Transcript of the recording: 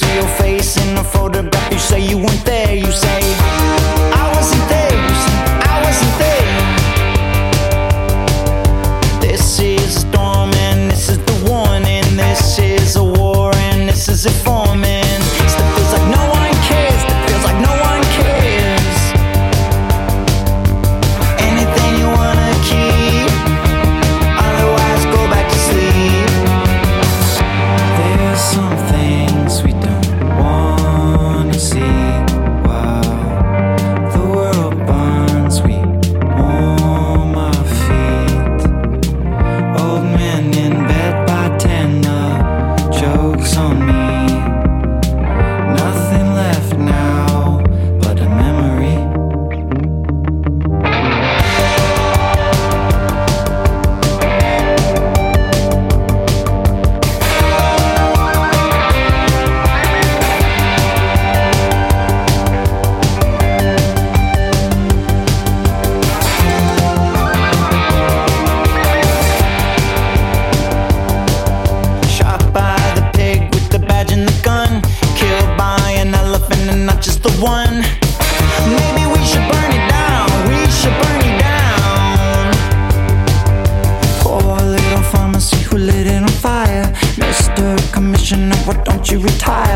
see your face in a photograph. You say you weren't there. You say I wasn't there. You say I wasn't there. This is a storm and this is the warning. This is a war and this is informing. Still feels like no one cares. Still feels like no one cares. Anything you wanna keep, otherwise go back to sleep. There's some things we don't wanna see. While the world burns, we warm our feet. Old men in bed, bartender, jokes on me. Nothing left now but a memory. Shot by the pig with the badge and the gun. Killed by an elephant and not just the one. Maybe we should burn it down. We should burn it down. Poor little pharmacy who lit it on fire. Mr. Commissioner, why don't you retire?